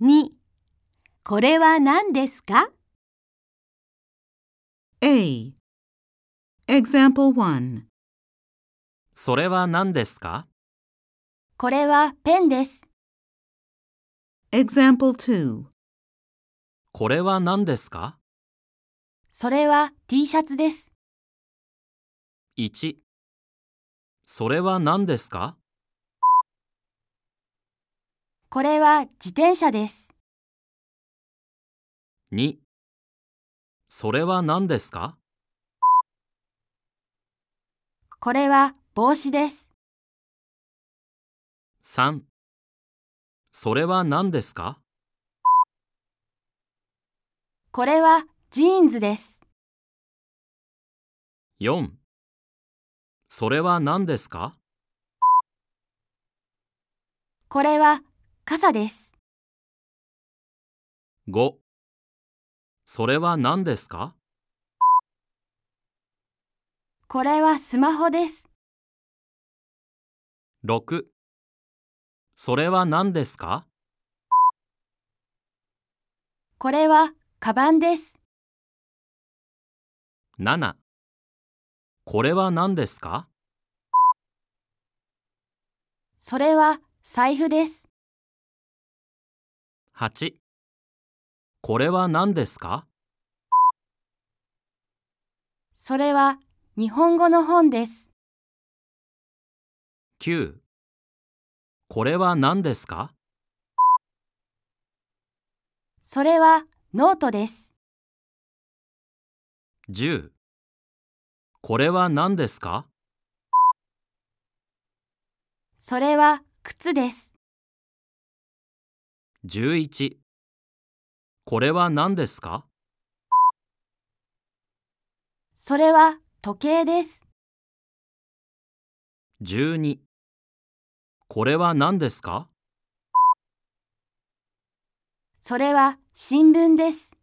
2、これは何ですか？ A. Example 1. それは何ですか？ これはペンです。 Example 2. これは何ですか？ それは T シャツです。 1、それは何ですか？ これは自転車です。 2、それは何ですか？ これは帽子です。 3、それは何ですか？ これはジーンズです。 4、それは何ですか？ これは傘です。 5、それは何ですか？ これはスマホです。 6、それは何ですか？ これはカバンです。 7、これは何ですか？ それは財布です。 8、これは何ですか？ それは日本語の本です。 9、これは何ですか？ それはノートです。 10、これは何ですか？ それは靴です。 11、これは何ですか？ それは時計です。 12、これは何ですか？ それは新聞です。